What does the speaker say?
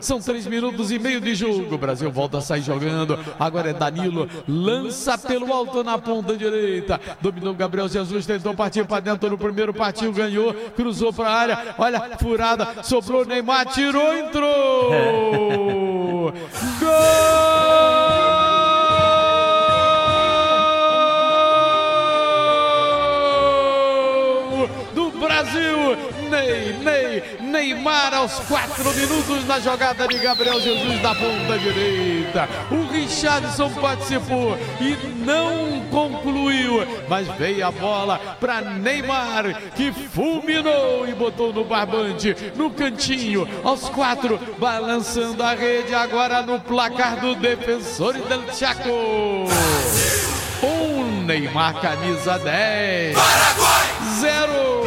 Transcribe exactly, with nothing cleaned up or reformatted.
São três minutos e meio de jogo. O Brasil volta a sair jogando. Agora é Danilo. Lança pelo alto na ponta direita. Dominou Gabriel Jesus. Tentou partir para dentro no primeiro. Partiu, ganhou. Cruzou para a área. Olha, furada. Sobrou Neymar. Tirou, entrou. Gol do Brasil. Ney, Ney, Neymar aos quatro minutos na jogada de Gabriel Jesus da ponta direita. O Richarlison participou e não concluiu, mas veio a bola para Neymar, que fulminou e botou no barbante, no cantinho, aos quatro, balançando a rede agora no placar do Defensor del Chaco. Um Neymar camisa dez. Paraguai! Zero!